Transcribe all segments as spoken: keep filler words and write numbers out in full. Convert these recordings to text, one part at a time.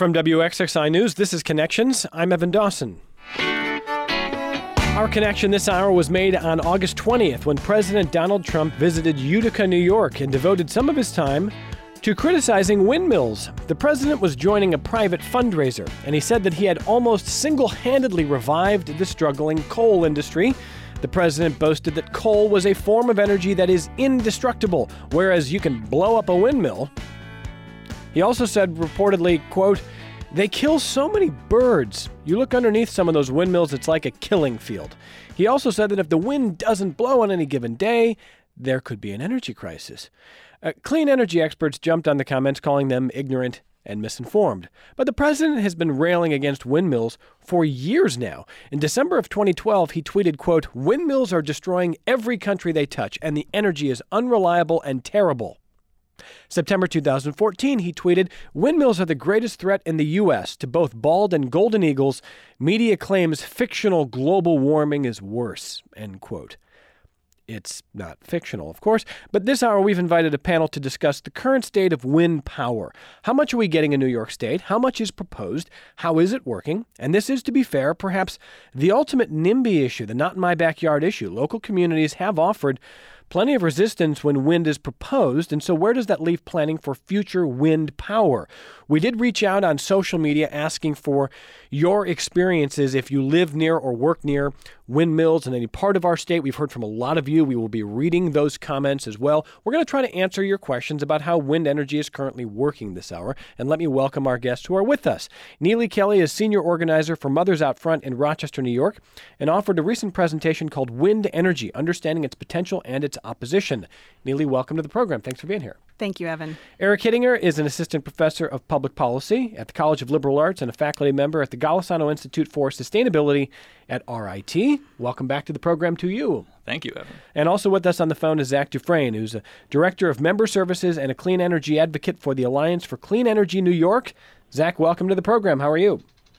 From W X X I News, this is Connections. I'm Evan Dawson. Our connection this hour was made on August twentieth when President Donald Trump visited Utica, New York, and devoted some of his time to criticizing windmills. The president was joining a private fundraiser, and he said that he had almost single-handedly revived the struggling coal industry. The president boasted that coal was a form of energy that is indestructible, whereas you can blow up a windmill. He also said, reportedly, quote, "They kill so many birds. You look underneath some of those windmills, it's like a killing field." He also said that if the wind doesn't blow on any given day, there could be an energy crisis. Uh, clean energy experts jumped on the comments, calling them ignorant and misinformed. But the president has been railing against windmills for years now. In December of twenty twelve, he tweeted, quote, "Windmills are destroying every country they touch, and the energy is unreliable and terrible." September two thousand fourteen, he tweeted, "Windmills are the greatest threat in the U S to both bald and golden eagles. Media claims fictional global warming is worse," end quote. It's not fictional, of course, but this hour we've invited a panel to discuss the current state of wind power. How much are we getting in New York State? How much is proposed? How is it working? And this is, to be fair, perhaps the ultimate NIMBY issue, the not in my backyard issue. Local communities have offered plenty of resistance when wind is proposed, and so where does that leave planning for future wind power? We did reach out on social media asking for your experiences if you live near or work near windmills in any part of our state. We've heard from a lot of you. We will be reading those comments as well. We're going to try to answer your questions about how wind energy is currently working this hour. And let me welcome our guests who are with us. Neely Kelly is senior organizer for Mothers Out Front in Rochester, New York, and offered a recent presentation called Wind Energy, Understanding Its Potential and Its Opposition. Neely, welcome to the program. Thanks for being here. Thank you, Evan. Eric Hittinger is an assistant professor of public policy at the College of Liberal Arts and a faculty member at the Golisano Institute for Sustainability at R I T. Welcome back to the program to you. Thank you, Evan. And also with us on the phone is Zach Dufresne, who's a director of member services and a clean energy advocate for the Alliance for Clean Energy New York. Zach, welcome to the program. How are you?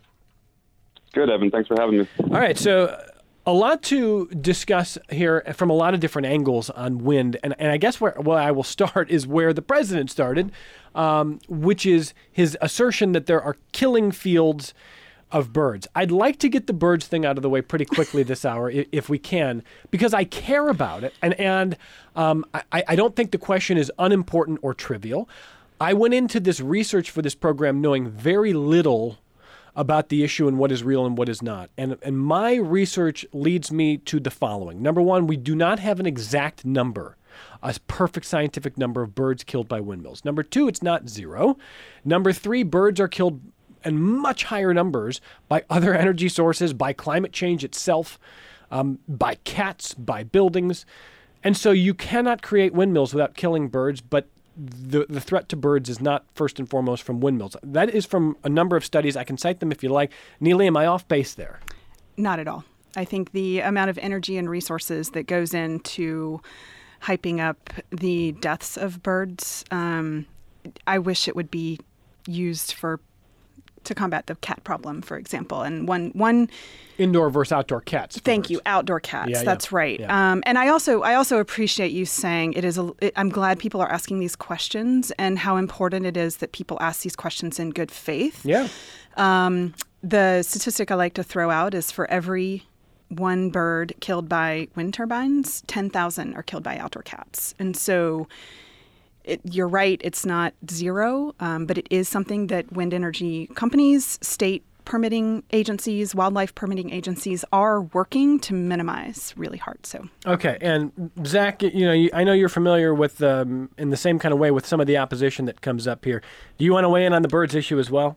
Good, Evan. Thanks for having me. All right. So a lot to discuss here from a lot of different angles on wind. And, and I guess where, where I will start is where the president started, um, which is his assertion that there are killing fields of birds. I'd like to get the birds thing out of the way pretty quickly this hour, if, if we can, because I care about it. And, and um, I, I don't think the question is unimportant or trivial. I went into this research for this program knowing very little about the issue and what is real and what is not. And, and my research leads me to the following. Number one, we do not have an exact number, a perfect scientific number of birds killed by windmills. Number two, it's not zero. Number three, birds are killed in much higher numbers by other energy sources, by climate change itself, um, by cats, by buildings. And so you cannot create windmills without killing birds, but The, the threat to birds is not first and foremost from windmills. That is from a number of studies. I can cite them if you like. Neely, am I off base there? Not at all. I think the amount of energy and resources that goes into hyping up the deaths of birds, um, I wish it would be used for to combat the cat problem, for example. And one one indoor versus outdoor cats. Thank birds. you, outdoor cats. Yeah, That's yeah, right. yeah. Um, and I also I also appreciate you saying it is. A, it, I'm glad people are asking these questions and how important it is that people ask these questions in good faith. Yeah. Um, the statistic I like to throw out is for every one bird killed by wind turbines, ten thousand are killed by outdoor cats. And so It, you're right, it's not zero, um, but it is something that wind energy companies, state permitting agencies, wildlife permitting agencies are working to minimize really hard. So okay, and Zach, you know, I know you're familiar with um, in the same kind of way with some of the opposition that comes up here. Do you want to weigh in on the birds issue as well?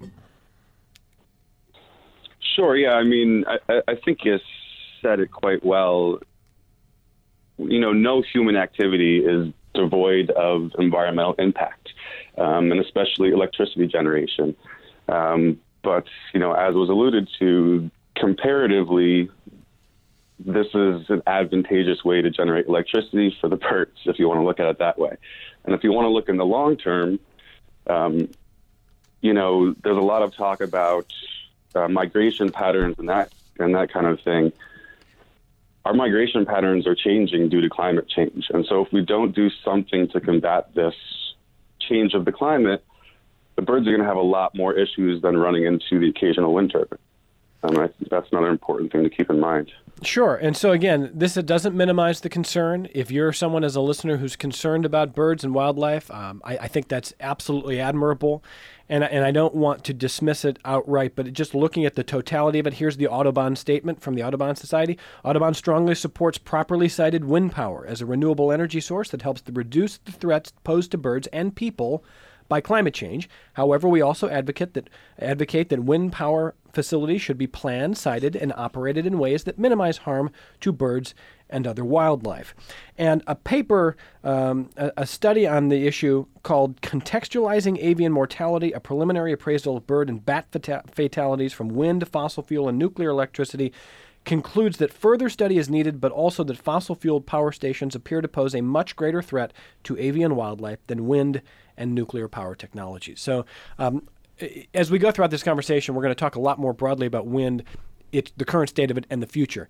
Sure. Yeah. I mean, I, I think you said it quite well. You know, no human activity is devoid of environmental impact, um, and especially electricity generation. Um, but, you know, as was alluded to, comparatively, this is an advantageous way to generate electricity for the birds, if you want to look at it that way. And if you want to look in the long term, um, you know, there's a lot of talk about uh, migration patterns and that and that kind of thing. Our migration patterns are changing due to climate change. And so if we don't do something to combat this change of the climate, the birds are going to have a lot more issues than running into the occasional wind turbine. Um, I think that's another important thing to keep in mind. Sure. And so, again, this doesn't minimize the concern. If you're someone as a listener who's concerned about birds and wildlife, um, I, I think that's absolutely admirable. And, and I don't want to dismiss it outright, but just looking at the totality of it, here's the Audubon statement from the Audubon Society. Audubon strongly supports properly sited wind power as a renewable energy source that helps to reduce the threats posed to birds and people by climate change. However, we also advocate that advocate that wind power facilities should be planned, sited, and operated in ways that minimize harm to birds and other wildlife. And a paper, um, a, a study on the issue called Contextualizing Avian Mortality, a preliminary appraisal of bird and bat fata- fatalities from wind, fossil fuel, and nuclear electricity, concludes that further study is needed, but also that fossil-fueled power stations appear to pose a much greater threat to avian wildlife than wind and nuclear power technologies. So um, as we go throughout this conversation, we're going to talk a lot more broadly about wind, it, the current state of it, and the future.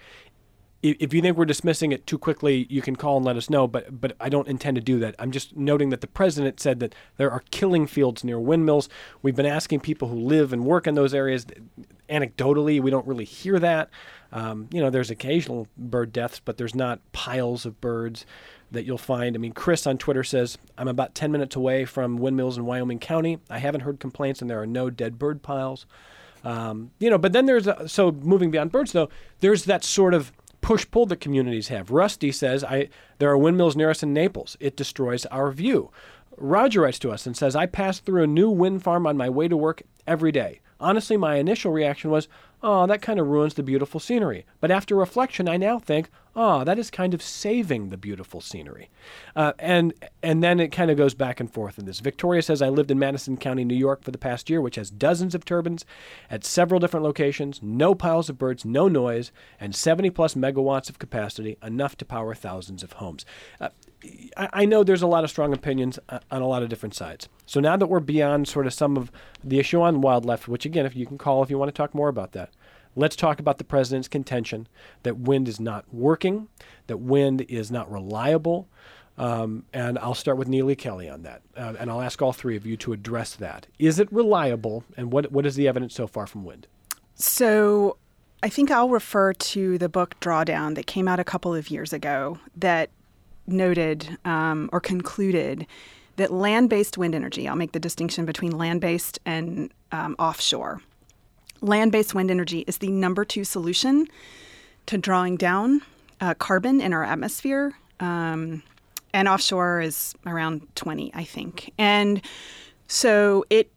If you think we're dismissing it too quickly, you can call and let us know, but but I don't intend to do that. I'm just noting that the president said that there are killing fields near windmills. We've been asking people who live and work in those areas. Anecdotally, we don't really hear that. Um, you know, there's occasional bird deaths, but there's not piles of birds that you'll find. I mean, Chris on Twitter says, I'm about ten minutes away from windmills in Wyoming County. I haven't heard complaints, and there are no dead bird piles. Um, you know, but then there's, a, so moving beyond birds, though, there's that sort of push-pull that communities have. Rusty says, I there are windmills near us in Naples. It destroys our view. Roger writes to us and says, I pass through a new wind farm on my way to work every day. Honestly, my initial reaction was, oh, that kind of ruins the beautiful scenery. But after reflection, I now think, oh, that is kind of saving the beautiful scenery. Uh, and and then it kind of goes back and forth in this. Victoria says, I lived in Madison County, New York for the past year, which has dozens of turbines at several different locations, no piles of birds, no noise, and seventy plus megawatts of capacity, enough to power thousands of homes. Uh, I, I know there's a lot of strong opinions uh, on a lot of different sides. So now that we're beyond sort of some of the issue on wildlife, which again, if you can call if you want to talk more about that, let's talk about the president's contention that wind is not working, that wind is not reliable. Um, and I'll start with Neely Kelly on that. Uh, and I'll ask all three of you to address that. Is it reliable? And what what is the evidence so far from wind? So I think I'll refer to the book Drawdown that came out a couple of years ago that noted um, or concluded that land-based wind energy, I'll make the distinction between land-based and um, offshore. Land-based wind energy is the number two solution to drawing down uh, carbon in our atmosphere. Um, and offshore is around twenty, I think. And so it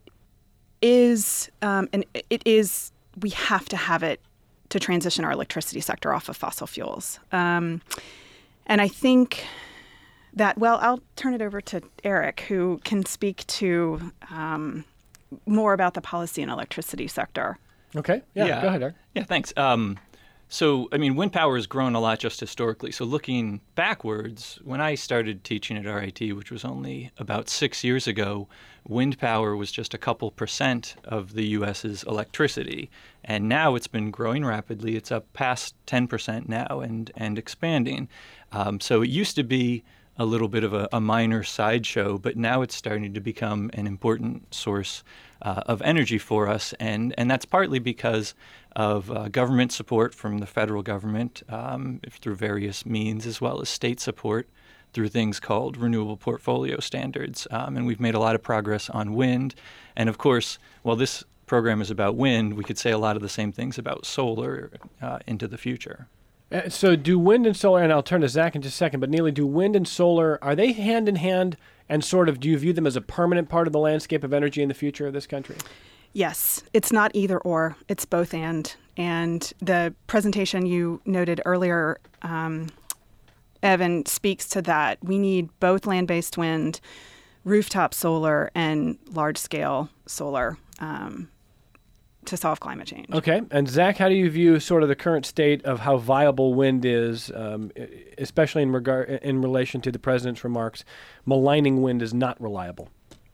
is, um, and it is, we have to have it to transition our electricity sector off of fossil fuels. Um, and I think that, well, I'll turn it over to Eric, who can speak to um, more about the policy and electricity sector. Okay. Yeah, yeah. Go ahead, Eric. Yeah, thanks. Um, so, I mean, wind power has grown a lot just historically. So looking backwards, when I started teaching at R I T, which was only about six years ago, wind power was just a couple percent of the U S's electricity. And now it's been growing rapidly. It's up past ten percent now and, and expanding. Um, so it used to be a little bit of a, a minor sideshow, but now it's starting to become an important source uh, of energy for us. And, and that's partly because of uh, government support from the federal government um, through various means, as well as state support through things called renewable portfolio standards. Um, and we've made a lot of progress on wind. And of course, while this program is about wind, we could say a lot of the same things about solar uh, into the future. Uh, so do wind and solar, and I'll turn to Zach in just a second, but Neely, do wind and solar, are they hand in hand, and sort of, do you view them as a permanent part of the landscape of energy in the future of this country? Yes, it's not either or, it's both and. And the presentation you noted earlier, um, Evan, speaks to that. We need both land-based wind, rooftop solar, and large-scale solar um to solve climate change. Okay. And Zach, how do you view sort of the current state of how viable wind is, um, especially in regard in relation to the president's remarks, maligning wind is not reliable?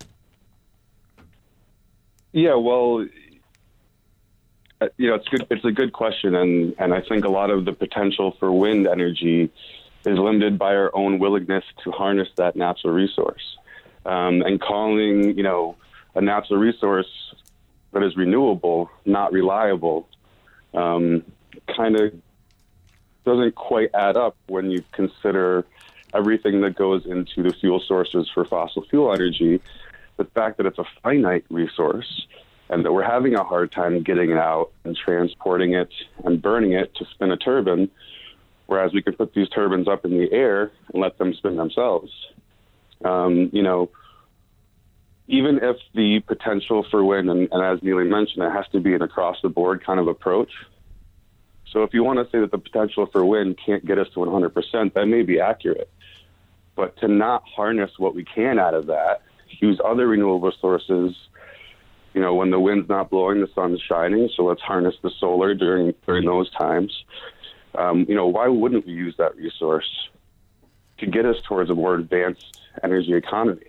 Yeah, well, you know, it's good. It's a good question, and and I think a lot of the potential for wind energy is limited by our own willingness to harness that natural resource, um, and calling, you know, a natural resource that is renewable, not reliable, um, kind of doesn't quite add up when you consider everything that goes into the fuel sources for fossil fuel energy. The fact that it's a finite resource and that we're having a hard time getting it out and transporting it and burning it to spin a turbine, whereas we could put these turbines up in the air and let them spin themselves. Um, you know, even if the potential for wind, and, and as Neely mentioned, it has to be an across-the-board kind of approach. So if you want to say that the potential for wind can't get us to one hundred percent, that may be accurate. But to not harness what we can out of that, use other renewable sources, you know, when the wind's not blowing, the sun's shining, so let's harness the solar during during those times. Um, you know, why wouldn't we use that resource to get us towards a more advanced energy economy?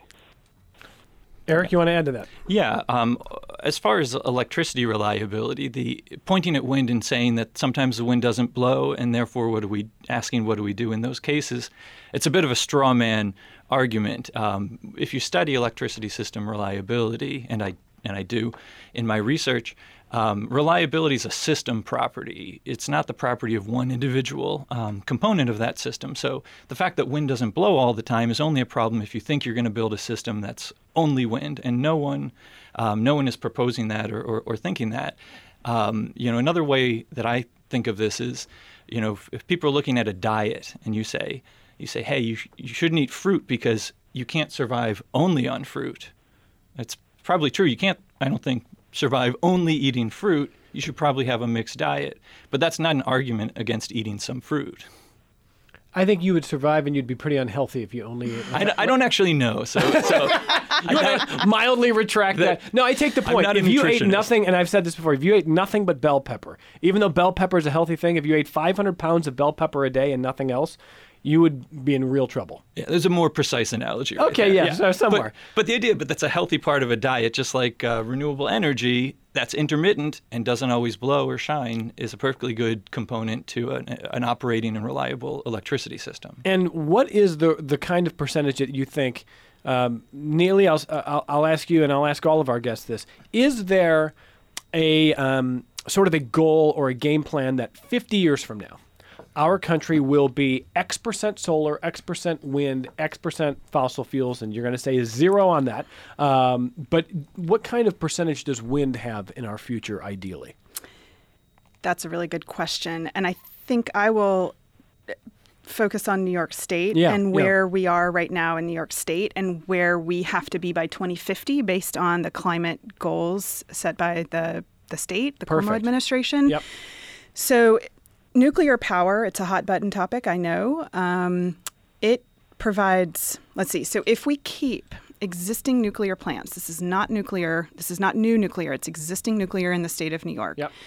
Eric, you want to add to that? Yeah. Um, as far as electricity reliability, the pointing at wind and saying that sometimes the wind doesn't blow, and therefore what are we asking? What do we do in those cases? It's a bit of a straw man argument. Um, if you study electricity system reliability, and I and I do in my research, um, reliability is a system property. It's not the property of one individual um, component of that system. So the fact that wind doesn't blow all the time is only a problem if you think you're going to build a system that's only wind, and no one, um, no one is proposing that or, or, or thinking that. Um, you know, another way that I think of this is, you know, if, if people are looking at a diet and you say, you say, hey, you sh- you shouldn't eat fruit because you can't survive only on fruit. That's probably true. You can't, I don't think, survive only eating fruit. You should probably have a mixed diet. But that's not an argument against eating some fruit. I think you would survive and you'd be pretty unhealthy if you only ate. I, I don't actually know. So, so you want to mildly retract that, that. No, I take the point. I'm not a if you ate nutritionist. nothing, and I've said this before, if you ate nothing but bell pepper, even though bell pepper is a healthy thing, if you ate five hundred pounds of bell pepper a day and nothing else, you would be in real trouble. Yeah, there's a more precise analogy. Right okay, there. yeah, yeah. So somewhere. But, but the idea, but that's a healthy part of a diet, just like uh, renewable energy that's intermittent and doesn't always blow or shine is a perfectly good component to an, an operating and reliable electricity system. And what is the the kind of percentage that you think, um, Neely, I'll, I'll, I'll ask you and I'll ask all of our guests this, is there a um, sort of a goal or a game plan that fifty years from now, our country will be X percent solar, X percent wind, X percent fossil fuels, and you're going to say zero on that. Um, but what kind of percentage does wind have in our future, ideally? That's a really good question. And I think I will focus on New York State yeah, and where yeah. we are right now in New York State and where we have to be by twenty fifty based on the climate goals set by the, the state, the Perfect. Cuomo administration. Yep. So nuclear power, it's a hot button topic, I know. Um, it provides, let's see, so if we keep existing nuclear plants, this is not nuclear, this is not new nuclear, it's existing nuclear in the state of New York. Yep.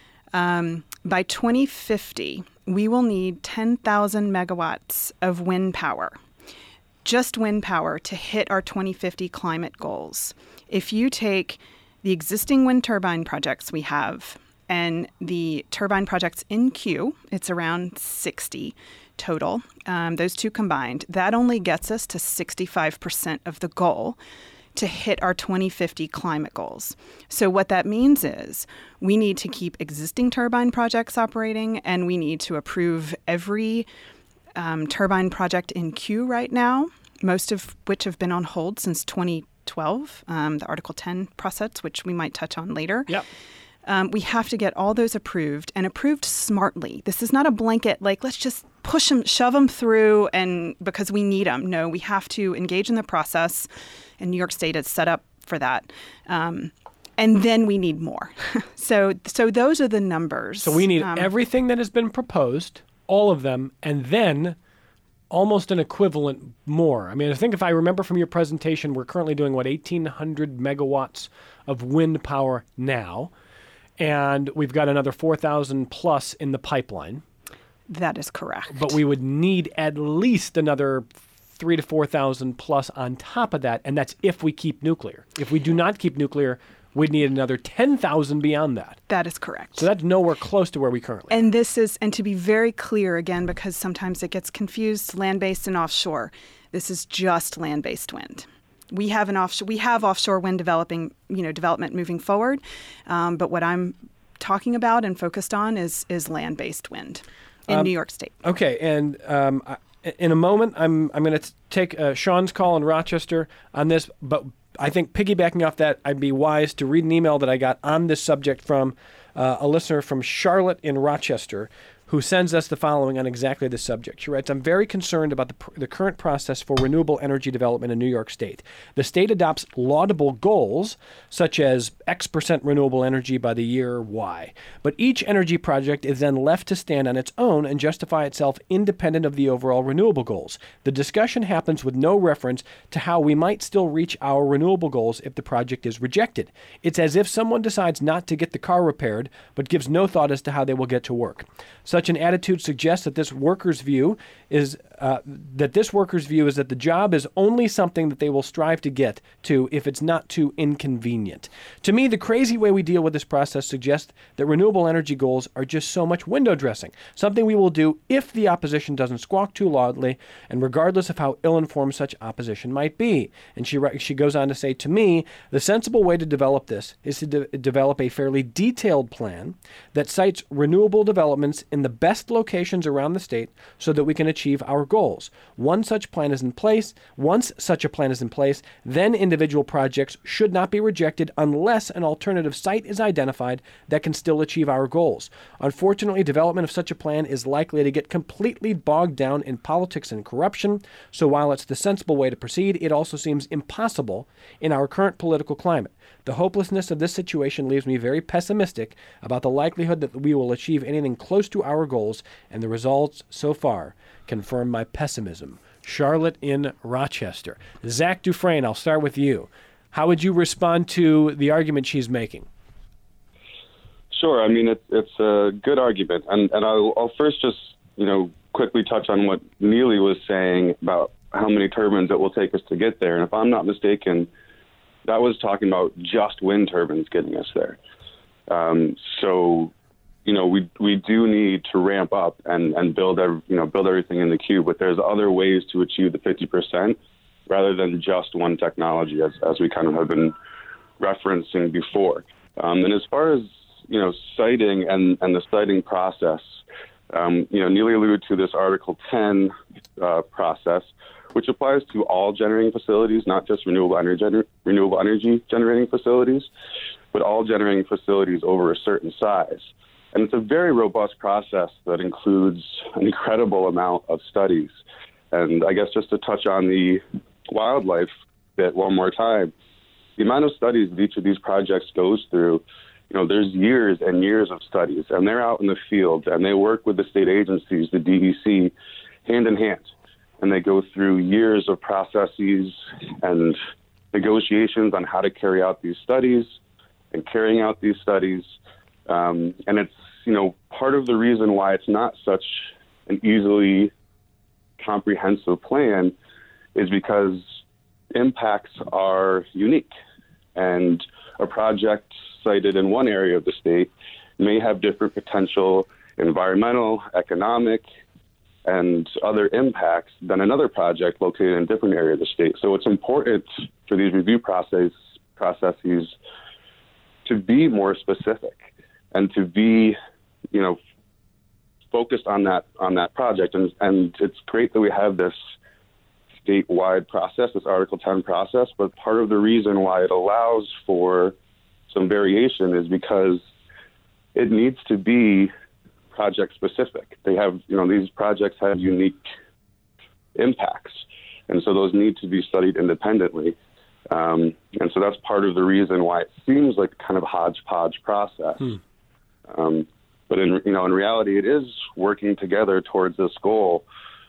Um, by twenty fifty, we will need ten thousand megawatts of wind power, just wind power, to hit our twenty fifty climate goals. If you take the existing wind turbine projects we have, and the turbine projects in queue, it's around sixty total, um, those two combined, that only gets us to sixty-five percent of the goal to hit our twenty fifty climate goals. So what that means is we need to keep existing turbine projects operating, and we need to approve every um, turbine project in queue right now, most of which have been on hold since twenty twelve, um, the Article ten process, which we might touch on later. Yep. Um, we have to get all those approved and approved smartly. This is not a blanket, like, let's just push them, shove them through and because we need them. No, we have to engage in the process, and New York State is set up for that. Um, and then we need more. so so those are the numbers. So we need um, everything that has been proposed, all of them, and then almost an equivalent more. I mean, I think if I remember from your presentation, we're currently doing, what, eighteen hundred megawatts of wind power now. And we've got another four thousand plus in the pipeline. That is correct. But we would need at least another three to four thousand plus on top of that, and that's if we keep nuclear. If we do not keep nuclear, we'd need another ten thousand beyond that. That is correct. So that's nowhere close to where we currently are. And this is, and to be very clear again, because sometimes it gets confused, land-based and offshore, this is just land-based wind. we have an offshore we have offshore wind developing you know development moving forward, um, but what I'm talking about and focused on is is land-based wind in um, New York State. Okay, and um, I, in a moment, I'm I'm going to take uh, Sean's call in Rochester on this, but I think piggybacking off that, I'd be wise to read an email that I got on this subject from uh, a listener from Charlotte in Rochester, who sends us the following on exactly this subject. She writes, I'm very concerned about the, pr- the current process for renewable energy development in New York State. The state adopts laudable goals, such as X percent renewable energy by the year Y. But each energy project is then left to stand on its own and justify itself independent of the overall renewable goals. The discussion happens with no reference to how we might still reach our renewable goals if the project is rejected. It's as if someone decides not to get the car repaired, but gives no thought as to how they will get to work. Such an attitude suggests that this worker's view is uh, that this worker's view is that the job is only something that they will strive to get to if it's not too inconvenient. To me, the crazy way we deal with this process suggests that renewable energy goals are just so much window dressing, something we will do if the opposition doesn't squawk too loudly, and regardless of how ill-informed such opposition might be. And she she goes on to say, to me, the sensible way to develop this is to de- develop a fairly detailed plan that cites renewable developments in the best locations around the state so that we can achieve our goals. Once such plan is in place, once such a plan is in place, then individual projects should not be rejected unless an alternative site is identified that can still achieve our goals. Unfortunately, development of such a plan is likely to get completely bogged down in politics and corruption, so while it's the sensible way to proceed, it also seems impossible in our current political climate. The hopelessness of this situation leaves me very pessimistic about the likelihood that we will achieve anything close to our goals, and the results so far confirm my pessimism. Charlotte in Rochester. Zach Dufresne, I'll start with you. How would you respond to the argument she's making? Sure. I mean, it's it's a good argument, and and I'll, I'll first just you know quickly touch on what Neely was saying about how many turbines it will take us to get there. And if I'm not mistaken, that was talking about just wind turbines getting us there. Um, so, you know, we we do need to ramp up and, and build every, you know build everything in the queue. But there's other ways to achieve the fifty percent rather than just one technology, as as we kind of have been referencing before. Um, and as far as you know, siting and, and the siting process, um, you know, Neely alluded to this Article ten uh, process, which applies to all generating facilities, not just renewable energy, gener- renewable energy generating facilities, but all generating facilities over a certain size. And it's a very robust process that includes an incredible amount of studies. And I guess just to touch on the wildlife bit one more time, the amount of studies that each of these projects goes through, you know, there's years and years of studies, and they're out in the field, and they work with the state agencies, the D E C, hand in hand. And they go through years of processes and negotiations on how to carry out these studies and carrying out these studies. Um, and it's, you know, part of the reason why it's not such an easily comprehensive plan is because impacts are unique. And a project sited in one area of the state may have different potential environmental, economic, and other impacts than another project located in a different area of the state. So it's important for these review process, processes to be more specific and to be, you know, focused on that on that project. And, and it's great that we have this statewide process, this Article ten process, but part of the reason why it allows for some variation is because it needs to be project specific. They have, you know, these projects have unique impacts, and so those need to be studied independently. Um, and so that's part of the reason why it seems like kind of a hodgepodge process. Hmm. Um, but in, you know, in reality, it is working together towards this goal.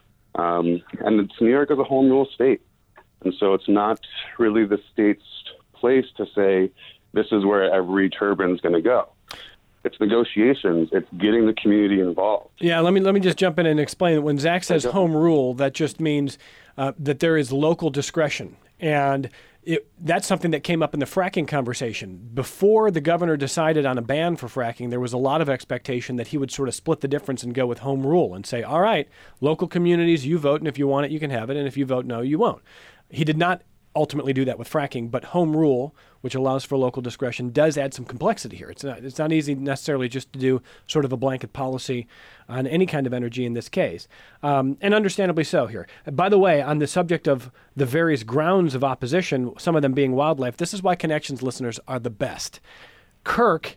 Um, and it's, New York is a home rule state, and so it's not really the state's place to say this is where every turbine is going to go. It's negotiations. It's getting the community involved. Yeah, let me let me just jump in and explain that when Zach says home rule, that just means uh, that there is local discretion. And it, that's something that came up in the fracking conversation. Before the governor decided on a ban for fracking, there was a lot of expectation that he would sort of split the difference and go with home rule and say, all right, local communities, you vote, and if you want it, you can have it, and if you vote no, you won't. He did not ultimately do that with fracking, but home rule, which allows for local discretion, does add some complexity here. It's not, it's not easy necessarily just to do sort of a blanket policy on any kind of energy in this case, um, and understandably so here. By the way, on the subject of the various grounds of opposition, some of them being wildlife, this is why Connections listeners are the best. Kirk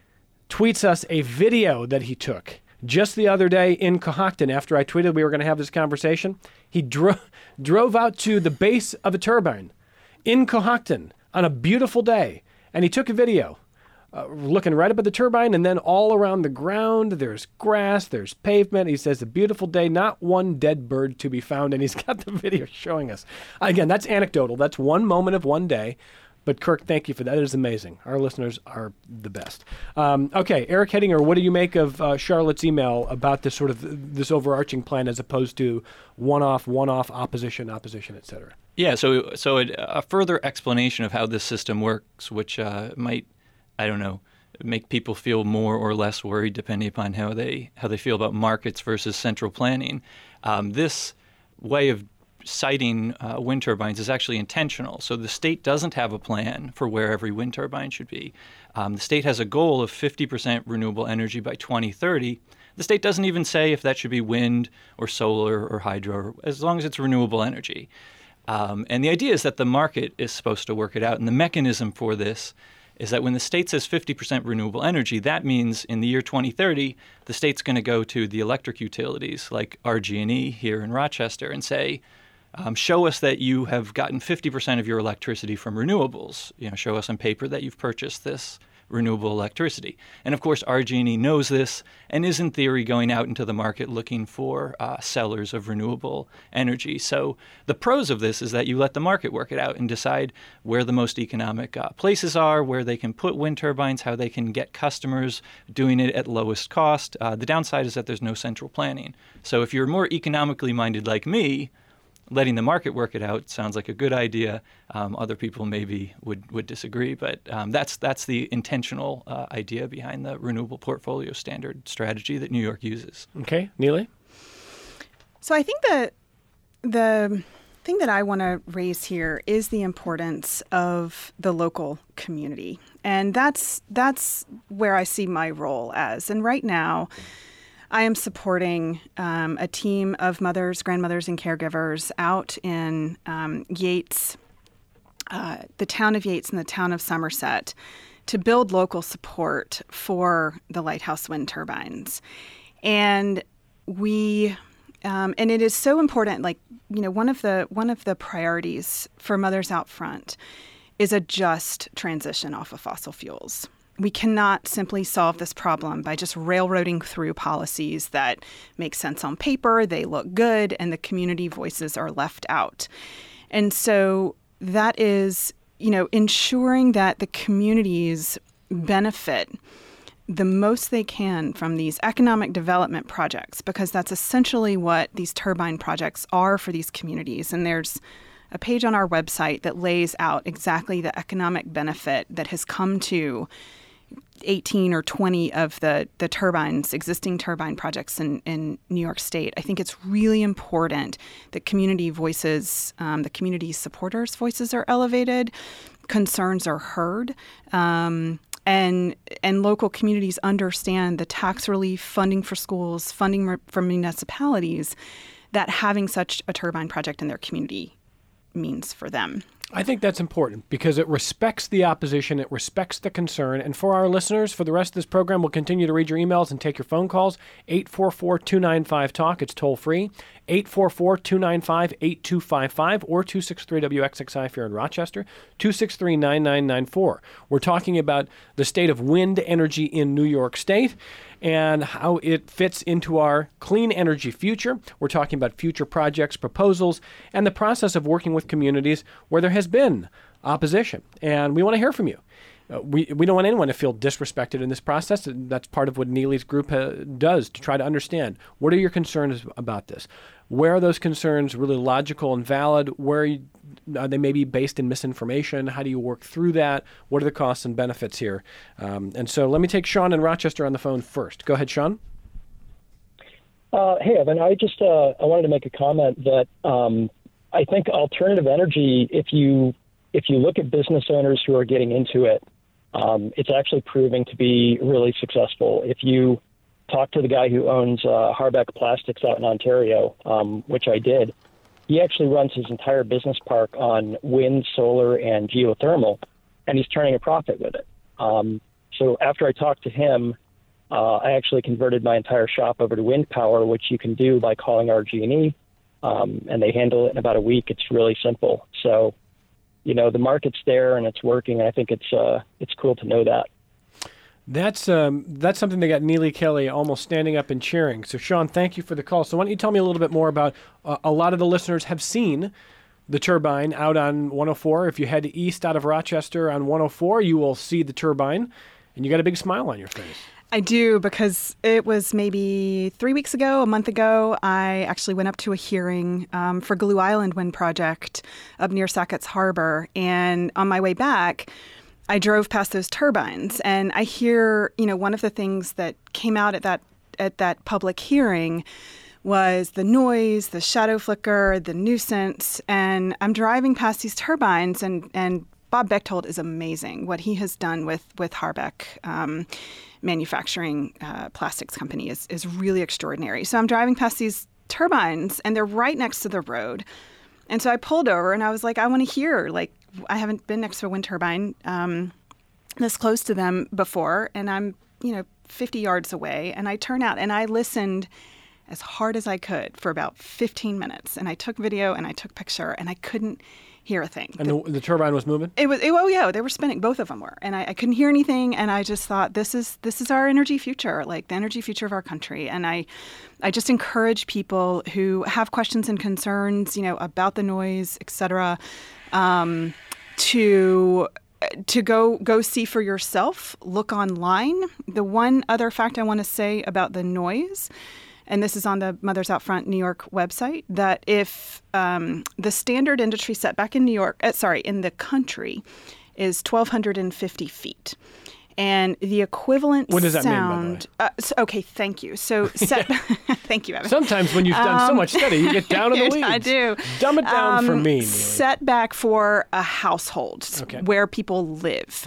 tweets us a video that he took just the other day in Cohocton. After I tweeted we were going to have this conversation, he dro- drove out to the base of a turbine in Cohocton on a beautiful day, and he took a video uh, looking right up at the turbine, and then all around the ground, there's grass, there's pavement. He says, a beautiful day, not one dead bird to be found, and he's got the video showing us. Again, that's anecdotal. That's one moment of one day. But Kirk, thank you for that. It is amazing. Our listeners are the best. Um, okay, Eric Hettinger, what do you make of uh, Charlotte's email about this sort of this overarching plan as opposed to one-off, one-off opposition, opposition, et cetera? Yeah, so so it, a further explanation of how this system works, which uh, might, I don't know, make people feel more or less worried depending upon how they how they feel about markets versus central planning. Um, this way of siting uh, wind turbines is actually intentional. So the state doesn't have a plan for where every wind turbine should be. Um, the state has a goal of fifty percent renewable energy by twenty thirty. The state doesn't even say if that should be wind or solar or hydro, as long as it's renewable energy. Um, and the idea is that the market is supposed to work it out. And the mechanism for this is that when the state says fifty percent renewable energy, that means in the year twenty thirty, the state's going to go to the electric utilities like R G and E here in Rochester and say, Um, show us that you have gotten fifty percent of your electricity from renewables. You know, show us on paper that you've purchased this renewable electricity. And of course, R G and E knows this and is in theory going out into the market looking for uh, sellers of renewable energy. So the pros of this is that you let the market work it out and decide where the most economic uh, places are, where they can put wind turbines, how they can get customers doing it at lowest cost. Uh, the downside is that there's no central planning. So if you're more economically minded like me, letting the market work it out sounds like a good idea. Um, other people maybe would, would disagree, but um, that's that's the intentional uh, idea behind the renewable portfolio standard strategy that New York uses. Okay, Neely? So I think that the thing that I want to raise here is the importance of the local community. And that's that's where I see my role as. And right now, I am supporting um, a team of mothers, grandmothers, and caregivers out in um, Yates, uh, the town of Yates and the town of Somerset, to build local support for the Lighthouse wind turbines. And we, um, and it is so important. Like, you know, one of the one of the priorities for mothers out front is a just transition off of fossil fuels. We cannot simply solve this problem by just railroading through policies that make sense on paper, they look good, and the community voices are left out. And so that is, you know, ensuring that the communities benefit the most they can from these economic development projects, because that's essentially what these turbine projects are for these communities. And there's a page on our website that lays out exactly the economic benefit that has come to eighteen or twenty of the, the turbines, existing turbine projects in, in New York State. I think it's really important that community voices, um, the community supporters' voices are elevated, concerns are heard, um, and and local communities understand the tax relief, funding for schools, funding re- for municipalities, that having such a turbine project in their community means for them. I think that's important because it respects the opposition, it respects the concern. And for our listeners, for the rest of this program, we'll continue to read your emails and take your phone calls. eight four four, two nine five, talk. It's toll free. eight four four, two nine five, eight two five five or two six three W X X I if you're in Rochester, two six three, nine nine nine four. We're talking about the state of wind energy in New York State and how it fits into our clean energy future. We're talking about future projects, proposals, and the process of working with communities where there has been opposition. And we want to hear from you. Uh, we we don't want anyone to feel disrespected in this process. That's part of what Neely's group uh, does, to try to understand what are your concerns about this. Where are those concerns really logical and valid? Where you, are they maybe based in misinformation? How do you work through that? What are the costs and benefits here? Um, and so let me take Sean in Rochester on the phone first. Go ahead, Sean. Uh, hey, Evan. I just uh, I wanted to make a comment that um, I think alternative energy, if you if you look at business owners who are getting into it, um, it's actually proving to be really successful. If you talk to the guy who owns uh, Harbeck Plastics out in Ontario, um, which I did, he actually runs his entire business park on wind, solar, and geothermal, and he's turning a profit with it. Um, so after I talked to him, uh, I actually converted my entire shop over to wind power, which you can do by calling R G and E, um, and they handle it in about a week. It's really simple. So, you know, the market's there and it's working, and I think it's uh, it's cool to know that. That's um, that's something that got Neely Kelly almost standing up and cheering. So, Sean, thank you for the call. So why don't you tell me a little bit more about, uh, a lot of the listeners have seen the turbine out on one oh four. If you head east out of Rochester on one oh four, you will see the turbine, and you got a big smile on your face. I do, because it was maybe three weeks ago, a month ago, I actually went up to a hearing um, for Glue Island Wind Project up near Sackett's Harbor. And on my way back, I drove past those turbines, and I hear, you know, one of the things that came out at that at that public hearing was the noise, the shadow flicker, the nuisance. And I'm driving past these turbines, and, and Bob Bechtold is amazing. What he has done with, with Harbeck um, Manufacturing uh, Plastics Company is, is really extraordinary. So I'm driving past these turbines, and they're right next to the road. And so I pulled over, and I was like, I want to hear, like, I haven't been next to a wind turbine um, this close to them before, and I'm, you know, fifty yards away. And I turn out, and I listened as hard as I could for about fifteen minutes. And I took video, and I took picture, and I couldn't hear a thing. And the, the turbine was moving? It was. It, oh yeah, they were spinning. Both of them were, and I, I couldn't hear anything. And I just thought, this is this is our energy future, like the energy future of our country. And I, I just encourage people who have questions and concerns, you know, about the noise, et cetera, um, to to go go see for yourself. Look online. The one other fact I want to say about the noise, and this is on the Mothers Out Front New York website, that if um, the standard industry setback in New York, uh, sorry, in the country, is twelve fifty feet. And the equivalent what does that sound, mean, by the way? Uh, so, okay, thank you. So, set, thank you, Evan. Sometimes when you've done um, so much study, you get down in the weeds. I do. Dumb it down um, for me, Neely. Setback for a household, okay. where people live.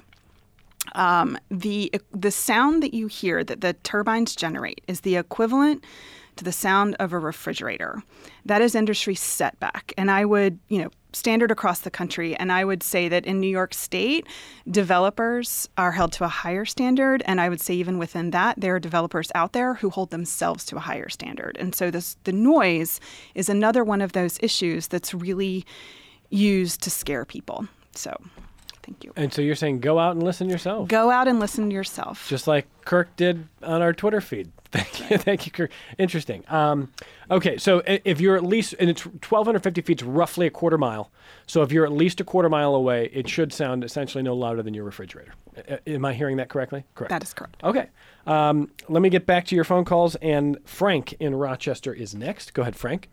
Um, the the sound that you hear that the turbines generate is the equivalent to the sound of a refrigerator. That is industry setback. And I would, you know, standard across the country. And I would say that in New York State, developers are held to a higher standard. And I would say even within that, there are developers out there who hold themselves to a higher standard. And so this the noise is another one of those issues that's really used to scare people. So thank you. And so you're saying go out and listen yourself. Go out and listen to yourself. Just like Kirk did on our Twitter feed. Thank you, thank you, Kirk. Interesting. Um, okay, so if you're at least, and it's twelve fifty feet, it's roughly a quarter mile. So if you're at least a quarter mile away, it should sound essentially no louder than your refrigerator. Am I hearing that correctly? Correct. That is correct. Okay. Um, let me get back to your phone calls, and Frank in Rochester is next. Go ahead, Frank.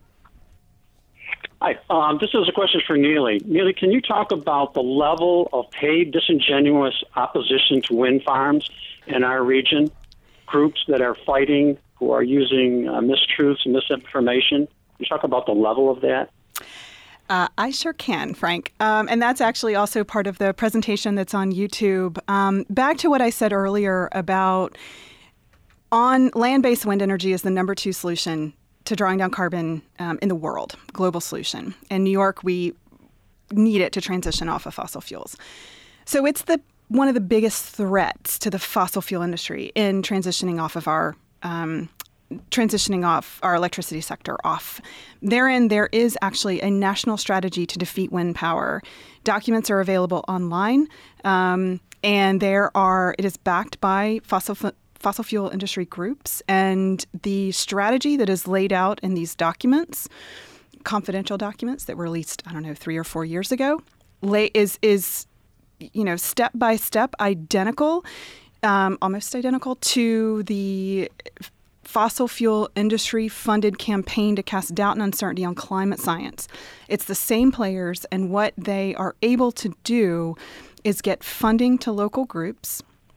Hi. Um, this is a question for Neely. Neely, can you talk about the level of paid disingenuous opposition to wind farms in our region? Groups that are fighting, who are using uh, mistruths and misinformation. Can you talk about the level of that? Uh, I sure can, Frank. Um, and that's actually also part of the presentation that's on YouTube. Um, back to what I said earlier about on land-based wind energy is the number two solution to drawing down carbon um, in the world, global solution. In New York, we need it to transition off of fossil fuels. So it's the one of the biggest threats to the fossil fuel industry in transitioning off of our um, transitioning off our electricity sector off. Therein, there is actually a national strategy to defeat wind power. Documents are available online, um, and there are. It is backed by fossil fossil fuel industry groups, and the strategy that is laid out in these documents, confidential documents that were released, I don't know, three or four years ago, lay, is is. you know, step by step, identical, um, almost identical to the fossil fuel industry funded campaign to cast doubt and uncertainty on climate science. It's the same players, and what they are able to do is get funding to local groups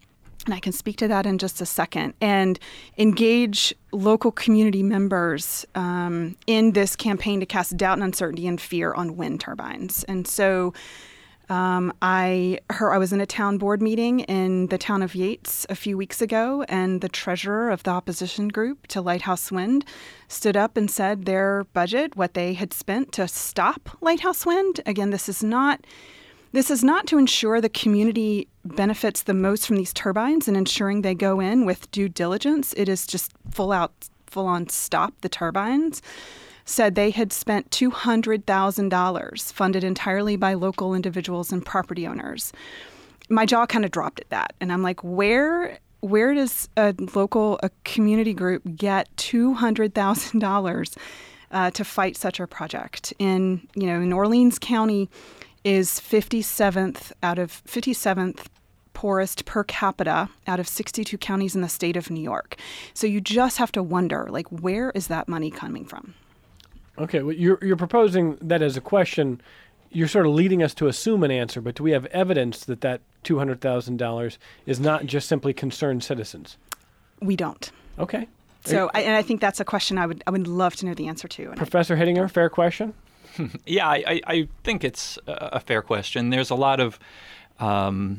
and I can speak to that in just a second, and engage local community members um, in this campaign to cast doubt and uncertainty and fear on wind turbines. And so um, I heard, I was in a town board meeting in the town of Yates a few weeks ago, and the treasurer of the opposition group to Lighthouse Wind stood up and said their budget, what they had spent to stop Lighthouse Wind. Again, this is not... This is not to ensure the community benefits the most from these turbines and ensuring they go in with due diligence. It is just full out, full on stop the turbines. Said they had spent two hundred thousand dollars funded entirely by local individuals and property owners. My jaw kind of dropped at that. And I'm like, where where does a local, a community group get two hundred thousand dollars uh, to fight such a project? In, you know, in Orleans County is fifty-seventh out of fifty-seventh poorest per capita out of sixty-two counties in the state of New York. So you just have to wonder, like, where is that money coming from? Okay, well, you're you're proposing that as a question. You're sort of leading us to assume an answer, but do we have evidence that that two hundred thousand dollars is not just simply concerned citizens? We don't. Okay. So, I, and I think that's a question I would I would love to know the answer to. Professor Hittinger, fair question? Yeah, I, I think it's a fair question. There's a lot of, um,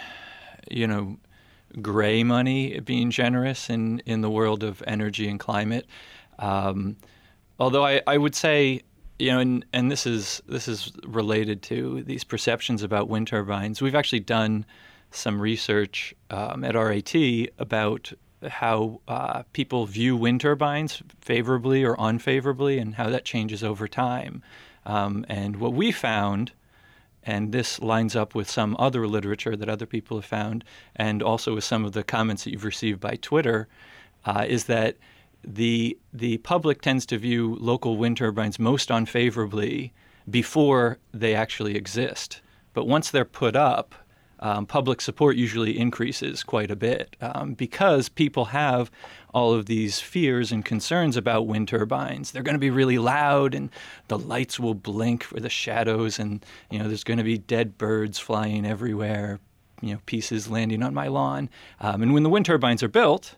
you know, gray money being generous in, in the world of energy and climate. Um, although I, I would say, you know, and, and this is this is related to these perceptions about wind turbines. We've actually done some research um, at R I T about how uh, people view wind turbines favorably or unfavorably and how that changes over time. Um, and what we found, and this lines up with some other literature that other people have found, and also with some of the comments that you've received by Twitter, uh, is that the the public tends to view local wind turbines most unfavorably before they actually exist. But once they're put up, Um, public support usually increases quite a bit um, because people have all of these fears and concerns about wind turbines. They're going to be really loud, and the lights will blink for the shadows, and you know there's going to be dead birds flying everywhere, you know, pieces landing on my lawn. Um, and when the wind turbines are built,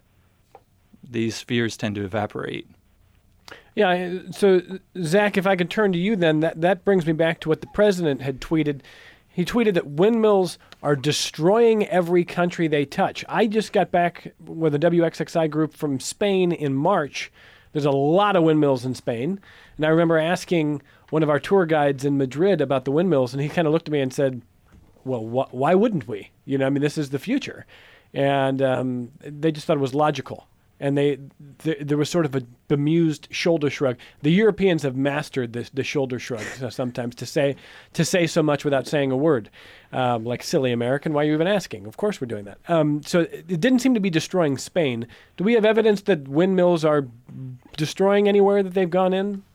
these fears tend to evaporate. Yeah. So, Zach, if I could turn to you, then that that brings me back to what the president had tweeted. He tweeted that windmills are destroying every country they touch. I just got back with a W X X I group from Spain in March. There's a lot of windmills in Spain. And I remember asking one of our tour guides in Madrid about the windmills, and he kind of looked at me and said, well, wh- why wouldn't we? You know, I mean, this is the future. And um, they just thought it was logical. And they, th- there was sort of a bemused shoulder shrug. The Europeans have mastered the, the shoulder shrug sometimes to say to say so much without saying a word. Um, like, silly American, why are you even asking? Of course we're doing that. Um, so it didn't seem to be destroying Spain. Do we have evidence that windmills are destroying anywhere that they've gone in?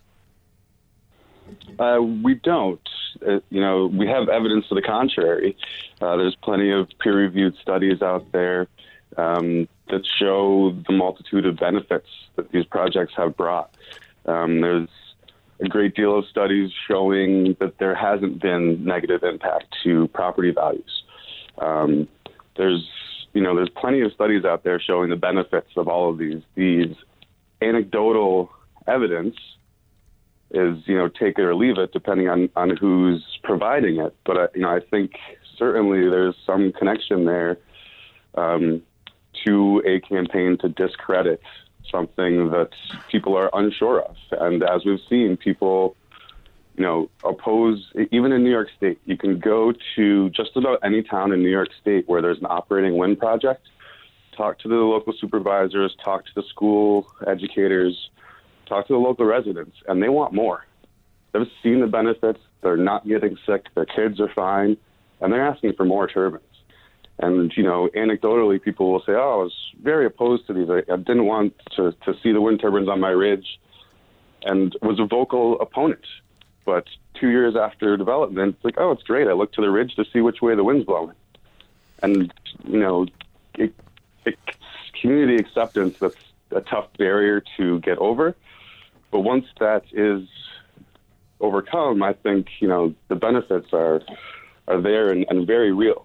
Uh, we don't. Uh, you know, we have evidence to the contrary. Uh, there's plenty of peer-reviewed studies out there um, that show the multitude of benefits that these projects have brought. Um, there's a great deal of studies showing that there hasn't been negative impact to property values. Um, there's, you know, there's plenty of studies out there showing the benefits of all of these. These anecdotal evidence is, you know, take it or leave it, depending on, on who's providing it. But, uh, you know, I think certainly there's some connection there um, to a campaign to discredit something that people are unsure of. And as we've seen, people, you know, oppose, even in New York State, you can go to just about any town in New York State where there's an operating wind project, talk to the local supervisors, talk to the school educators, talk to the local residents, and they want more. They've seen the benefits. They're not getting sick. Their kids are fine, and they're asking for more turbines. And, you know, anecdotally, people will say, oh, I was very opposed to these. I, I didn't want to, to see the wind turbines on my ridge, and was a vocal opponent. But two years after development, it's like, oh, it's great. I look to the ridge to see which way the wind's blowing. And, you know, it, it, community acceptance, that's a tough barrier to get over. But once that is overcome, I think, you know, the benefits are are there and, and very real.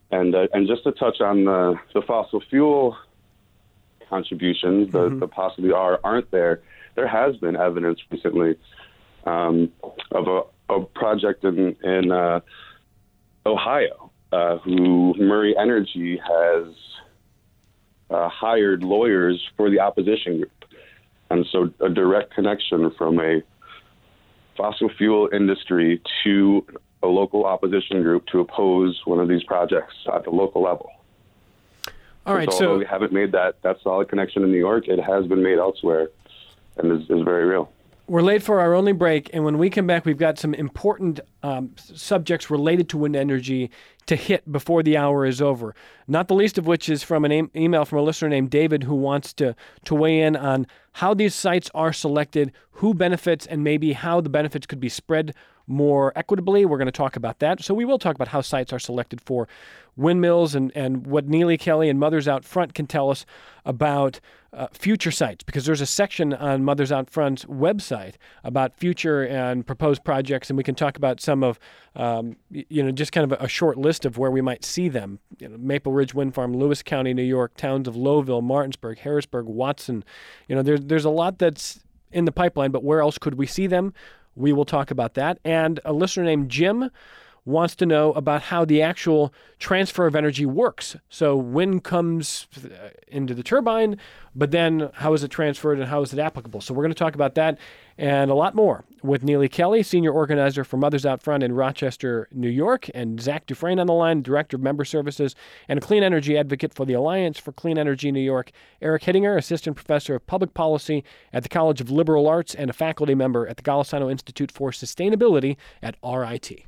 And uh, and just to touch on the, the fossil fuel contributions that, mm-hmm. that possibly are, aren't there, there has been evidence recently um, of a, a project in, in uh, Ohio uh, who Murray Energy has uh, hired lawyers for the opposition group. And so a direct connection from a fossil fuel industry to a local opposition group to oppose one of these projects at the local level. All right, so, so although we haven't made that, that solid connection in New York, it has been made elsewhere and is, is very real. We're late for our only break, and when we come back, we've got some important um, subjects related to wind energy to hit before the hour is over. Not the least of which is from an e- email from a listener named David who wants to, to weigh in on how these sites are selected, who benefits, and maybe how the benefits could be spread more equitably. We're going to talk about that. So we will talk about how sites are selected for windmills and, and what Neely Kelly and Mothers Out Front can tell us about uh, future sites, because there's a section on Mothers Out Front's website about future and proposed projects, and we can talk about some of, um, you know, just kind of a, a short list of where we might see them. You know, Maple Ridge Wind Farm, Lewis County, New York, towns of Lowville, Martinsburg, Harrisburg, Watson. You know, there's there's a lot that's in the pipeline, but where else could we see them? We will talk about that. And a listener named Jim wants to know about how the actual transfer of energy works. So wind comes into the turbine, but then how is it transferred and how is it applicable? So we're going to talk about that and a lot more with Neely Kelly, Senior Organizer for Mothers Out Front in Rochester, New York, and Zach Dufresne on the line, Director of Member Services and a Clean Energy Advocate for the Alliance for Clean Energy New York. Eric Hittinger, Assistant Professor of Public Policy at the College of Liberal Arts and a faculty member at the Golisano Institute for Sustainability at R I T.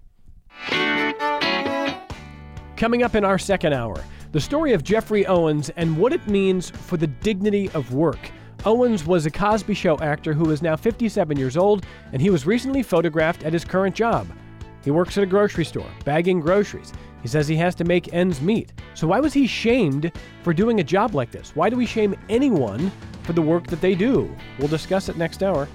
Coming up in our second hour, the story of Jeffrey Owens and what it means for the dignity of work. Owens was a Cosby Show actor who is now fifty-seven years old, and he was recently photographed at his current job. He works at a grocery store, bagging groceries. He says he has to make ends meet. So why was he shamed for doing a job like this? Why do we shame anyone for the work that they do? We'll discuss it next hour.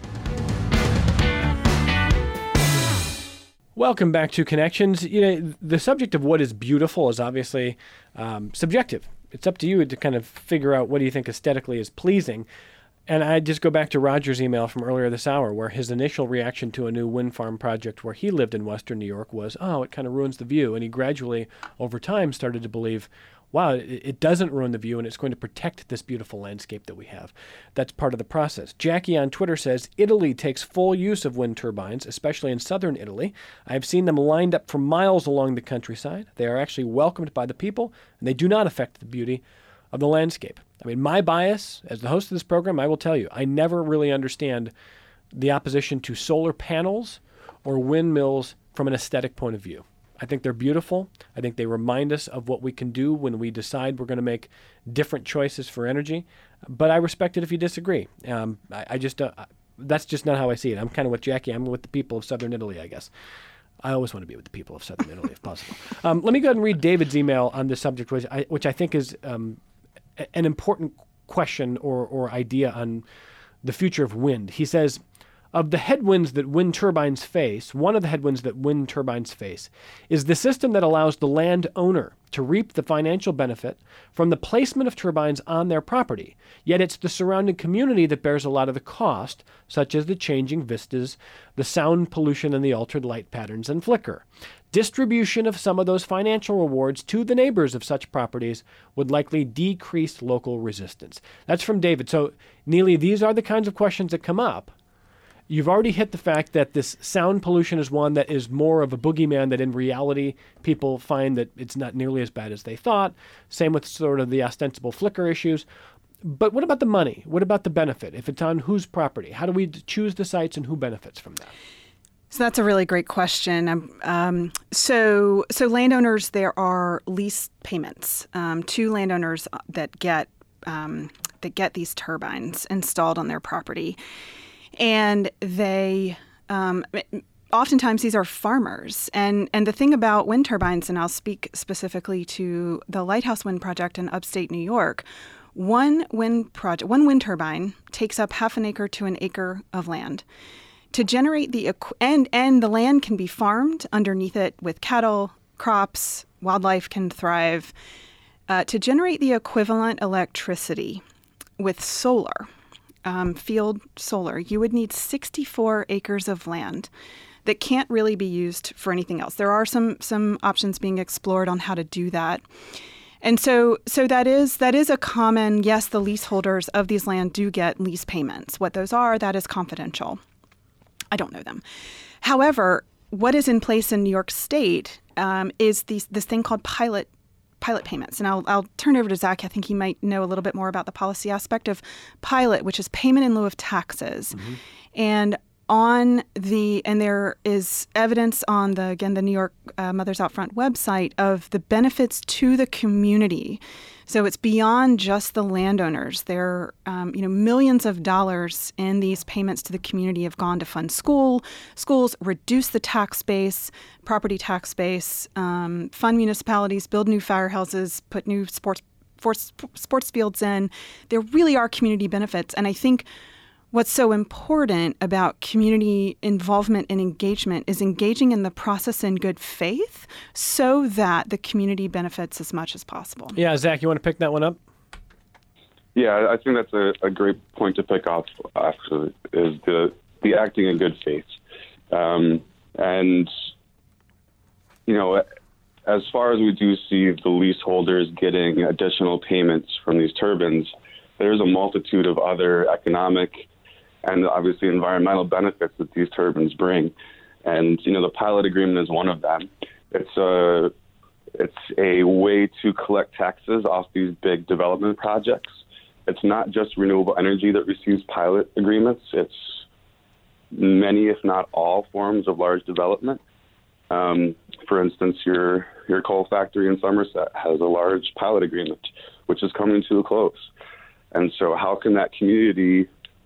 Welcome back to Connections. You know, the subject of what is beautiful is obviously um, subjective. It's up to you to kind of figure out what do you think aesthetically is pleasing. And I just go back to Roger's email from earlier this hour, where his initial reaction to a new wind farm project where he lived in Western New York was, oh, it kind of ruins the view. And he gradually, over time, started to believe, wow, it doesn't ruin the view, and it's going to protect this beautiful landscape that we have. That's part of the process. Jackie on Twitter says, Italy takes full use of wind turbines, especially in southern Italy. I've seen them lined up for miles along the countryside. They are actually welcomed by the people, and they do not affect the beauty of the landscape. I mean, my bias, as the host of this program, I will tell you, I never really understand the opposition to solar panels or windmills from an aesthetic point of view. I think they're beautiful. I think they remind us of what we can do when we decide we're going to make different choices for energy. But I respect it if you disagree. Um, I, I just uh, that's just not how I see it. I'm kind of with Jackie. I'm with the people of southern Italy, I guess. I always want to be with the people of southern Italy if possible. Um, let me go ahead and read David's email on this subject, which I, which I think is um, an important question or, or idea on the future of wind. He says, of the headwinds that wind turbines face, one of the headwinds that wind turbines face is the system that allows the landowner to reap the financial benefit from the placement of turbines on their property. Yet it's the surrounding community that bears a lot of the cost, such as the changing vistas, the sound pollution, and the altered light patterns and flicker. Distribution of some of those financial rewards to the neighbors of such properties would likely decrease local resistance. That's from David. So, Neely, these are the kinds of questions that come up. You've already hit the fact that this sound pollution is one that is more of a boogeyman, that in reality people find that it's not nearly as bad as they thought. Same with sort of the ostensible flicker issues. But what about the money? What about the benefit? If it's on whose property? How do we choose the sites and who benefits from that? So that's a really great question. Um, um, so, so landowners, there are lease payments um, to landowners that get um, that get these turbines installed on their property. And they, um, oftentimes these are farmers. And, and the thing about wind turbines, and I'll speak specifically to the Lighthouse Wind Project in upstate New York, one wind project, one wind turbine takes up half an acre to an acre of land. To generate the, and, and the land can be farmed underneath it with cattle, crops, wildlife can thrive. Uh, to generate the equivalent electricity with solar, um, field solar, you would need sixty-four acres of land that can't really be used for anything else. There are some some options being explored on how to do that. And so so that is that is a common, yes, the leaseholders of these land do get lease payments. What those are, that is confidential. I don't know them. However, what is in place in New York State um, is these, this thing called pilot pilot payments. And I'll, I'll turn over to Zach. I think he might know a little bit more about the policy aspect of pilot, which is payment in lieu of taxes. Mm-hmm. And on the, and there is evidence on the, again, the New York uh, Mothers Out Front website of the benefits to the community. So it's beyond just the landowners. There, um, you know, millions of dollars in these payments to the community have gone to fund school, schools, reduce the tax base, property tax base, um, fund municipalities, build new firehouses, put new sports, sports sports fields in. There really are community benefits, and I think what's so important about community involvement and engagement is engaging in the process in good faith so that the community benefits as much as possible. Yeah, Zach, you want to pick that one up? Yeah, I think that's a, a great point to pick off, actually, is the, the acting in good faith. Um, and, you know, as far as we do see the leaseholders getting additional payments from these turbines, there's a multitude of other economic and obviously environmental benefits that these turbines bring. And, you know, the pilot agreement is one of them. It's a, it's a way to collect taxes off these big development projects. It's not just renewable energy that receives pilot agreements. It's many, if not all, forms of large development. Um, for instance, your, your coal factory in Somerset has a large pilot agreement, which is coming to a close. And so how can that community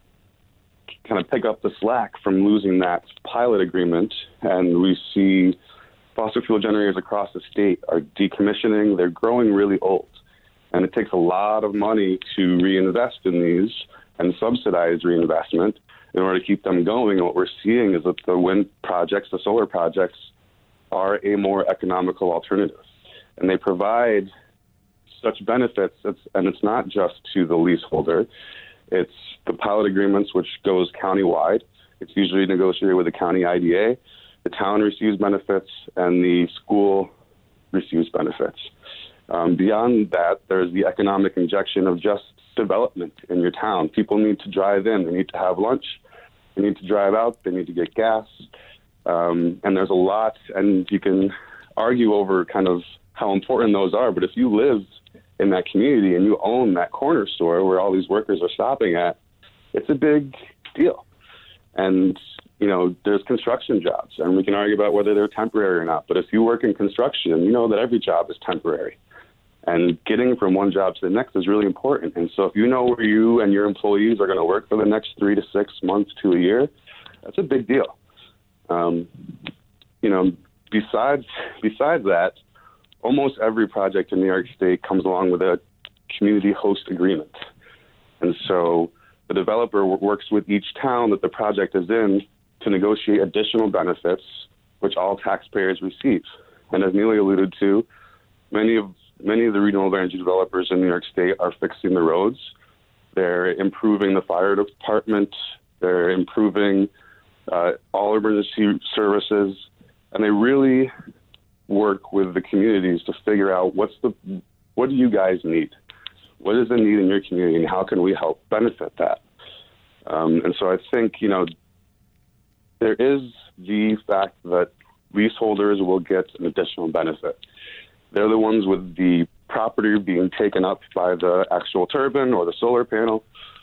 kind of pick up the slack from losing that pilot agreement? And we see fossil fuel generators across the state are decommissioning. They're growing really old. And it takes a lot of money to reinvest in these and subsidize reinvestment in order to keep them going. And what we're seeing is that the wind projects, the solar projects, are a more economical alternative. And they provide such benefits, it's, and it's not just to the leaseholder. It's the pilot agreements, which goes countywide. It's usually negotiated with the county I D A. The town receives benefits, and the school receives benefits. Um, beyond that, there's the economic injection of just development in your town. People need to drive in. They need to have lunch. They need to drive out. They need to get gas. Um, and there's a lot, and you can argue over kind of how important those are. But if you live in that community and you own that corner store where all these workers are stopping at, it's a big deal. And, you know, there's construction jobs, and we can argue about whether they're temporary or not. But if you work in construction, you know that every job is temporary. And getting from one job to the next is really important. And so if you know where you and your employees are going to work for the next three to six months to a year, that's a big deal. Um, you know, besides besides that, almost every project in New York State comes along with a community host agreement. And so the developer works with each town that the project is in to negotiate additional benefits, which all taxpayers receive. And as Neely alluded to, many of many of the renewable energy developers in New York State are fixing the roads. They're improving the fire department. They're improving uh, all emergency services. And they really work with the communities to figure out what's the, what do you guys need? What is the need in your community, and how can we help benefit that? Um, and so I think, you know, there is the fact that leaseholders will get an additional benefit. They're the ones with the property being taken up by the actual turbine or the solar panel,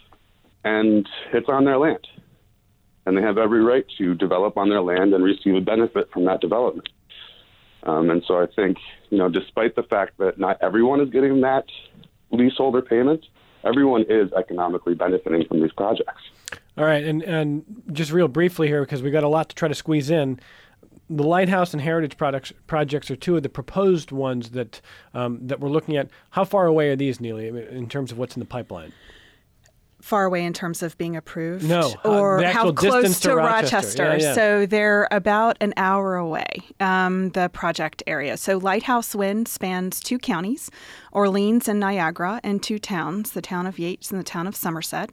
and it's on their land. And they have every right to develop on their land and receive a benefit from that development. Um, and so I think, you know, despite the fact that not everyone is getting that leaseholder payment, everyone is economically benefiting from these projects. All right, and, and just real briefly here, because we got a lot to try to squeeze in, the Lighthouse and Heritage products, projects are two of the proposed ones that um, that we're looking at. How far away are these, Neely, in terms of what's in the pipeline? far away in terms of being approved. No, uh, or the actual how close distance to to Rochester. Rochester. Yeah, yeah. So they're about an hour away, um, the project area. So Lighthouse Wind spans two counties, Orleans and Niagara, and two towns, the town of Yates and the town of Somerset,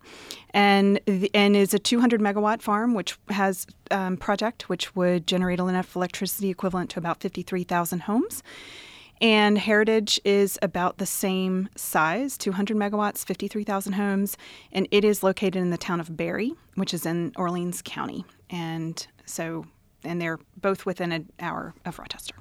and and is a two hundred megawatt farm, which has um, project which would generate enough electricity equivalent to about fifty-three thousand homes. And Heritage is about the same size, two hundred megawatts, fifty-three thousand homes, and it is located in the town of Barry, which is in Orleans County. And so, and they're both within an hour of Rochester.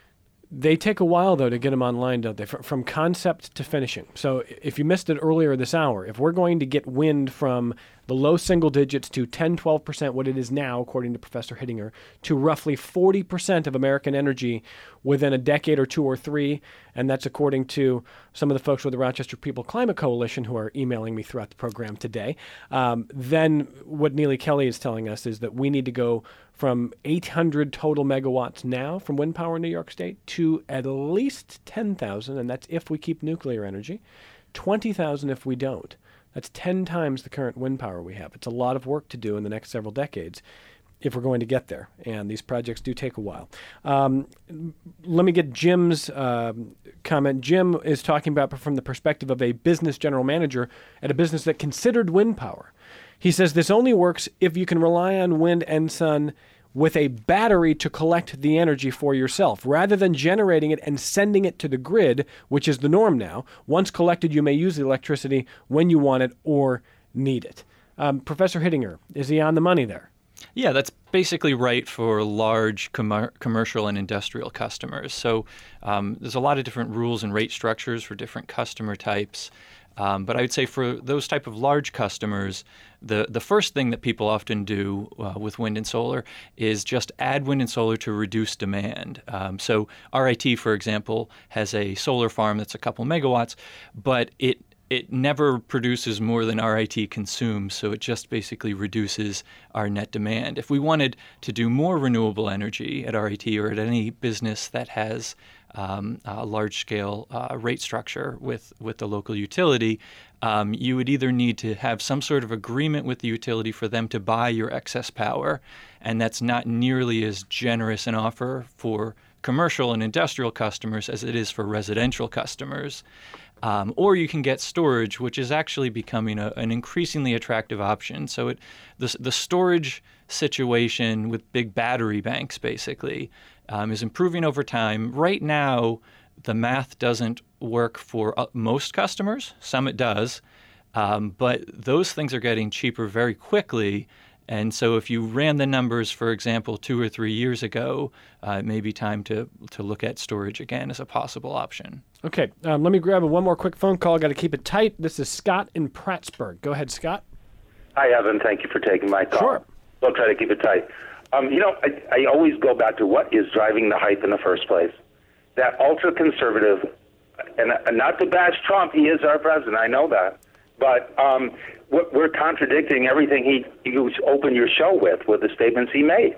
They take a while, though, to get them online, don't they? From concept to finishing. So if you missed it earlier this hour, if we're going to get wind from the low single digits to ten, twelve percent, what it is now, according to Professor Hittinger, to roughly forty percent of American energy within a decade or two or three, and that's according to some of the folks with the Rochester People Climate Coalition who are emailing me throughout the program today, um, then what Neely Kelly is telling us is that we need to go from eight hundred total megawatts now from wind power in New York State to at least ten thousand, and that's if we keep nuclear energy, twenty thousand if we don't. That's ten times the current wind power we have. It's a lot of work to do in the next several decades if we're going to get there, and these projects do take a while. Um, let me get Jim's uh, comment. Jim is talking about from the perspective of a business general manager at a business that considered wind power. He says this only works if you can rely on wind and sun with a battery to collect the energy for yourself, rather than generating it and sending it to the grid, which is the norm now. Once collected, you may use the electricity when you want it or need it. Um, Professor Hittinger, is he on the money there? Yeah, that's basically right for large com- commercial and industrial customers. So um, there's a lot of different rules and rate structures for different customer types. Um, but I would say for those type of large customers, the, the first thing that people often do uh, with wind and solar is just add wind and solar to reduce demand. Um, so R I T, for example, has a solar farm that's a couple megawatts, but it it never produces more than R I T consumes, so it just basically reduces our net demand. If we wanted to do more renewable energy at R I T or at any business that has um, a large-scale uh, rate structure with, with the local utility, um, you would either need to have some sort of agreement with the utility for them to buy your excess power, and that's not nearly as generous an offer for commercial and industrial customers as it is for residential customers. Um, or you can get storage, which is actually becoming a, an increasingly attractive option. So it, the, the storage situation with big battery banks, basically, um, is improving over time. Right now, the math doesn't work for uh, most customers. Some it does. Um, but those things are getting cheaper very quickly. And so if you ran the numbers, for example, two or three years ago, uh, it may be time to, to look at storage again as a possible option. Okay, um, let me grab a, one more quick phone call. Got to keep it tight. This is Scott in Prattsburg. Go ahead, Scott. Hi, Evan. Thank you for taking my call. Sure. I'll try to keep it tight. Um, you know, I, I always go back to what is driving the hype in the first place. That ultra-conservative, and, and not to bash Trump, he is our president, I know that. But um, we're contradicting everything he, he opened your show with, with the statements he made.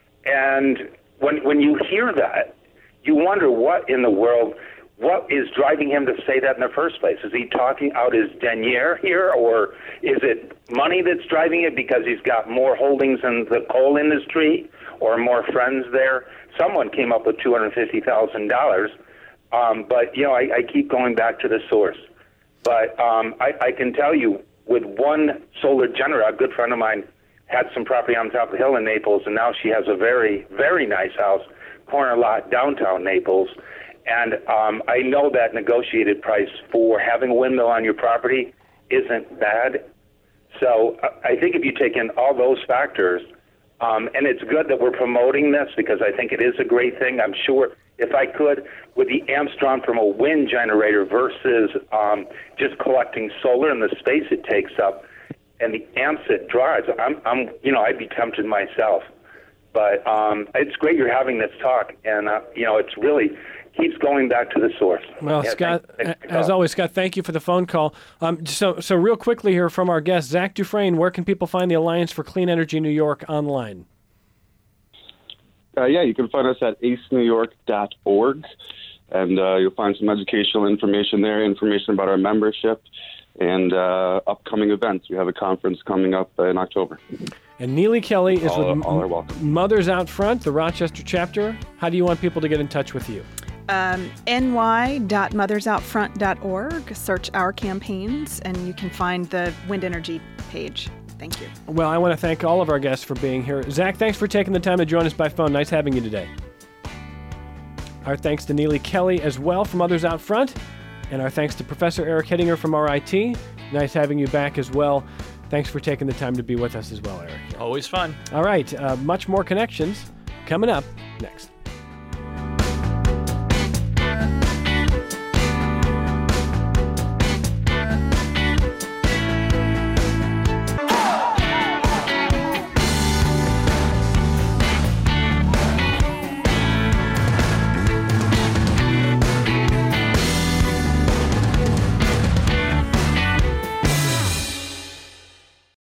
And when when you hear that, you wonder what in the world, what is driving him to say that in the first place? Is he talking out his denier here, or is it money that's driving it because he's got more holdings in the coal industry or more friends there? Someone came up with two hundred fifty thousand dollars. Um, but, you know, I, I keep going back to the source. But um, I, I can tell you, with one solar generator, a good friend of mine had some property on top of the hill in Naples, and now she has a very, very nice house, corner lot, downtown Naples. And um, I know that negotiated price for having a windmill on your property isn't bad. So I think if you take in all those factors, um, and it's good that we're promoting this because I think it is a great thing. I'm sure if I could, with the amps drawn from a wind generator versus um, just collecting solar and the space it takes up and the amps it draws, I'm, I'm, you know, I'd be tempted myself. But um, it's great you're having this talk, and uh, you know, it's really keeps going back to the source. Well, yeah, Scott, thanks, thanks as always, Scott, thank you for the phone call. Um, so, so real quickly here from our guest, Zach Dufresne, where can people find the Alliance for Clean Energy New York online? Uh, yeah, you can find us at ace new york dot org, and uh, you'll find some educational information there, information about our membership. and uh, upcoming events. We have a conference coming up in October. And Neely Kelly is all, with all are welcome. Mothers Out Front, the Rochester chapter. How do you want people to get in touch with you? Um, N Y dot mothers out front dot org. Search our campaigns, and you can find the wind energy page. Thank you. Well, I want to thank all of our guests for being here. Zach, thanks for taking the time to join us by phone. Nice having you today. Our thanks to Neely Kelly as well from Mothers Out Front. And our thanks to Professor Eric Hittinger from R I T. Nice having you back as well. Thanks for taking the time to be with us as well, Eric. Always fun. All right, uh, much more connections coming up next.